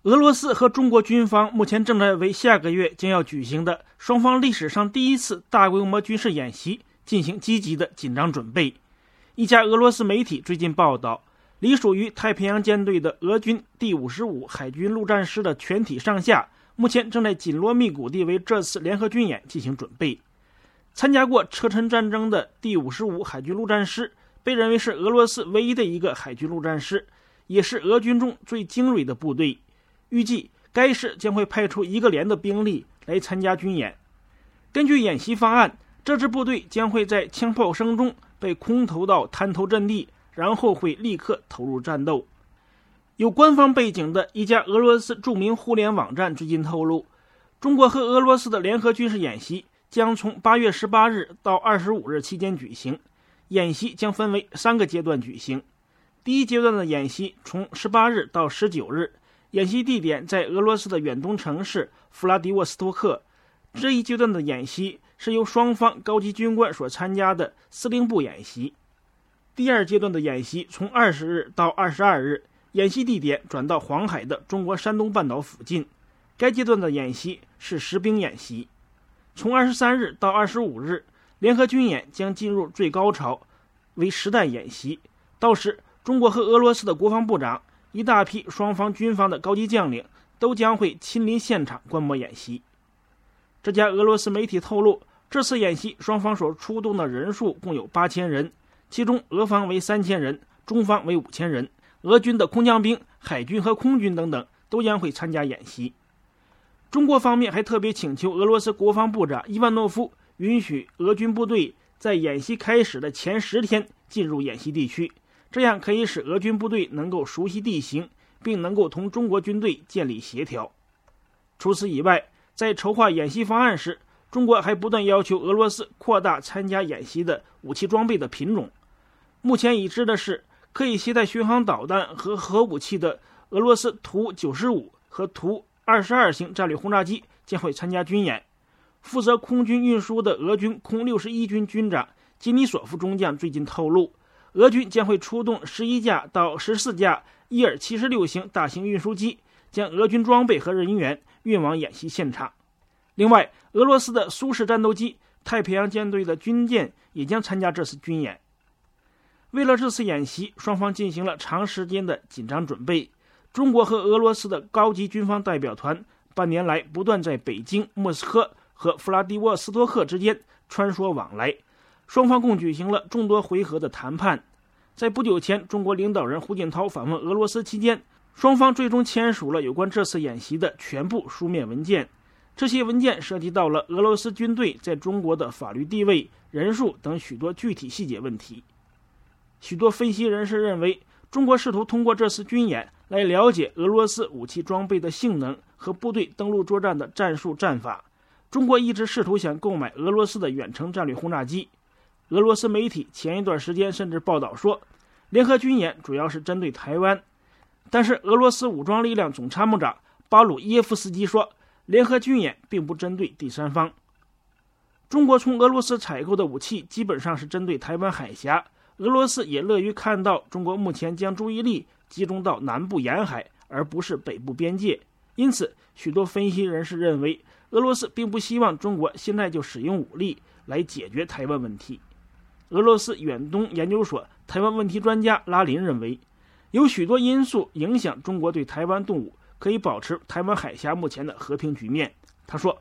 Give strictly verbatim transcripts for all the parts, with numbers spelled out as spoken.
俄罗斯和中国军方目前正在为下个月将要举行的双方历史上第一次大规模军事演习进行积极的紧张准备。一家俄罗斯媒体最近报道，隶属于太平洋舰队的俄军第五十五海军陆战师的全体上下目前正在紧锣密鼓地为这次联合军演进行准备。参加过车臣战争的第五十五海军陆战师被认为是俄罗斯唯一的一个海军陆战师，也是俄军中最精锐的部队。预计该师将会派出一个连的兵力来参加军演。根据演习方案，这支部队将会在枪炮声中被空投到滩头阵地，然后会立刻投入战斗。有官方背景的一家俄罗斯著名互联网站最近透露，中国和俄罗斯的联合军事演习将从八月十八日到二十五日期间举行。演习将分为三个阶段举行。第一阶段的演习从十八日到十九日，演习地点在俄罗斯的远东城市弗拉迪沃斯托克。这一阶段的演习是由双方高级军官所参加的司令部演习。第二阶段的演习从二十日到二十二日，演习地点转到黄海的中国山东半岛附近。该阶段的演习是实兵演习。从二十三日到二十五日，联合军演将进入最高潮，为实弹演习。到时，中国和俄罗斯的国防部长、一大批双方军方的高级将领都将会亲临现场观摩演习。这家俄罗斯媒体透露，这次演习双方所出动的人数共有八千人，其中俄方为三千人，中方为五千人。俄军的空降兵、海军和空军等等都将会参加演习。中国方面还特别请求俄罗斯国防部长伊万诺夫允许俄军部队在演习开始的前十天进入演习地区，这样可以使俄军部队能够熟悉地形，并能够同中国军队建立协调。除此以外，在筹划演习方案时，中国还不断要求俄罗斯扩大参加演习的武器装备的品种。目前已知的是，可以携带巡航导弹和核武器的俄罗斯图九十五和图二十二型战略轰炸机将会参加军演。负责空军运输的俄军空六十一军军长基尼索夫中将最近透露，俄军将会出动十一架到十四架伊尔七十六型大型运输机，将俄军装备和人员运往演习现场。另外，俄罗斯的苏式战斗机、太平洋舰队的军舰也将参加这次军演。为了这次演习，双方进行了长时间的紧张准备。中国和俄罗斯的高级军方代表团半年来不断在北京、莫斯科和弗拉迪沃斯托克之间穿梭往来，双方共举行了众多回合的谈判。在不久前，中国领导人胡锦涛访问俄罗斯期间，双方最终签署了有关这次演习的全部书面文件。这些文件涉及到了俄罗斯军队在中国的法律地位、人数等许多具体细节问题。许多分析人士认为，中国试图通过这次军演来了解俄罗斯武器装备的性能和部队登陆作战的战术战法。中国一直试图想购买俄罗斯的远程战略轰炸机。俄罗斯媒体前一段时间甚至报道说，联合军演主要是针对台湾。但是俄罗斯武装力量总参谋长巴鲁耶夫斯基说，联合军演并不针对第三方。中国从俄罗斯采购的武器基本上是针对台湾海峡，俄罗斯也乐于看到中国目前将注意力集中到南部沿海，而不是北部边界。因此，许多分析人士认为，俄罗斯并不希望中国现在就使用武力来解决台湾问题。俄罗斯远东研究所台湾问题专家拉林认为，有许多因素影响中国对台湾动武，可以保持台湾海峡目前的和平局面。他说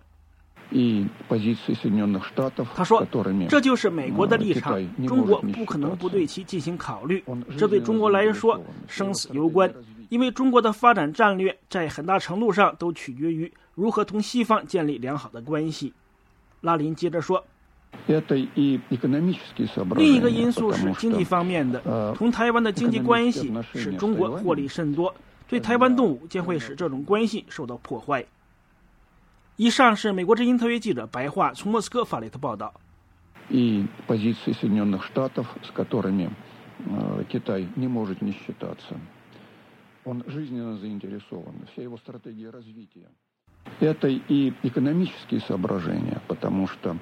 他说这就是美国的立场，中国不可能不对其进行考虑，这对中国来说生死攸关，因为中国的发展战略在很大程度上都取决于如何同西方建立良好的关系。拉林接着说，另一个因素是经济方面的，同台湾的经济关系使中国获利甚多，对台湾动武将会使这种关系受到破坏。以上是美国之音特约记者白桦从莫斯科发来的报道。 И позиции Соединенных Штатов, с которыми Китай не может не считаться. Он жизненно заинтересован. Вся его стратегия развития. Это и экономические соображения, потому что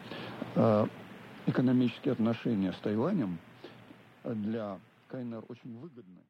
экономические отношения с Тайванем для КНР очень выгодны.